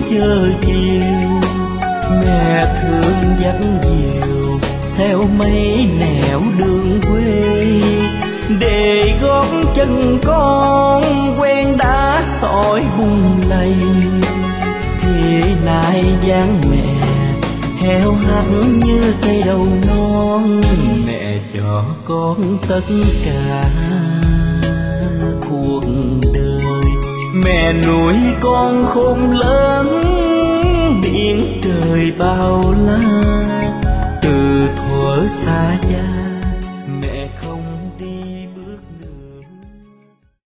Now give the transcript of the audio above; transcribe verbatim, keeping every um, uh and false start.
giờ chiều. Mẹ thương dắt dìu theo mấy nẻo đường quê, để gót chân con quen đá sỏi bùn lầy. Thì nay dáng mẹ heo hắt như cây đầu non, mẹ cho con tất cả cuộc đời. Mẹ nuôi con khôn lớn biển trời bao la, từ thuở xa cha